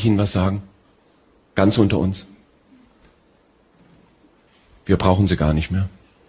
ich Ihnen was sagen? Ganz unter uns. Wir brauchen sie gar nicht mehr.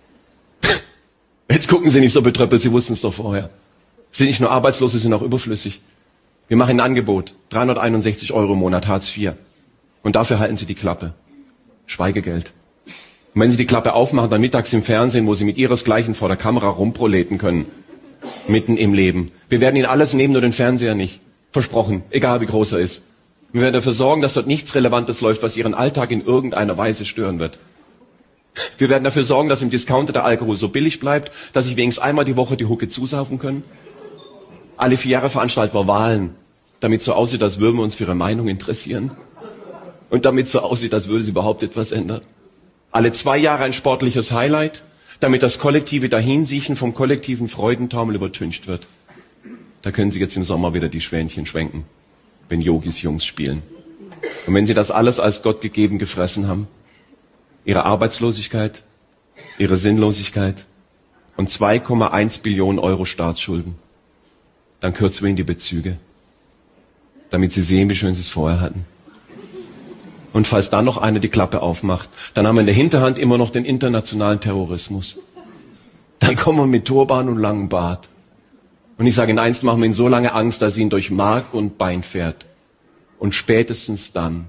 Jetzt gucken Sie nicht so betröppelt, Sie wussten es doch vorher. Sie sind nicht nur arbeitslos, Sie sind auch überflüssig. Wir machen ein Angebot. 361 € im Monat, Hartz IV. Und dafür halten Sie die Klappe. Schweigegeld. Und wenn Sie die Klappe aufmachen, dann mittags im Fernsehen, wo Sie mit Ihresgleichen vor der Kamera rumproleten können. Mitten im Leben. Wir werden Ihnen alles nehmen, nur den Fernseher nicht. Versprochen. Egal wie groß er ist. Wir werden dafür sorgen, dass dort nichts Relevantes läuft, was Ihren Alltag in irgendeiner Weise stören wird. Wir werden dafür sorgen, dass im Discounter der Alkohol so billig bleibt, dass Sie wenigstens einmal die Woche die Hucke zusaufen können. Alle 4 Jahre veranstalten wir Wahlen, damit so aussieht, als würden wir uns für Ihre Meinung interessieren. Und damit so aussieht, als würde sich überhaupt etwas ändern. Alle 2 Jahre ein sportliches Highlight, damit das kollektive Dahinsiechen vom kollektiven Freudentaumel übertüncht wird. Da können Sie jetzt im Sommer wieder die Schwänchen schwenken, wenn Yogis Jungs spielen. Und wenn Sie das alles als Gott gegeben gefressen haben, Ihre Arbeitslosigkeit, Ihre Sinnlosigkeit und 2,1 Billionen € Staatsschulden, dann kürzen wir Ihnen die Bezüge, damit Sie sehen, wie schön Sie es vorher hatten. Und falls dann noch einer die Klappe aufmacht, dann haben wir in der Hinterhand immer noch den internationalen Terrorismus. Dann kommen wir mit Turban und langem Bart. Und ich sage Ihnen eins, machen wir Ihnen so lange Angst, dass sie ihn durch Mark und Bein fährt. Und spätestens dann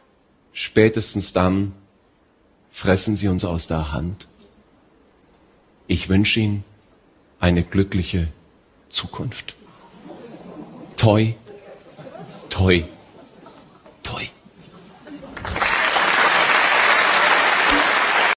fressen sie uns aus der Hand. Ich wünsche Ihnen eine glückliche Zukunft. Toi, toi,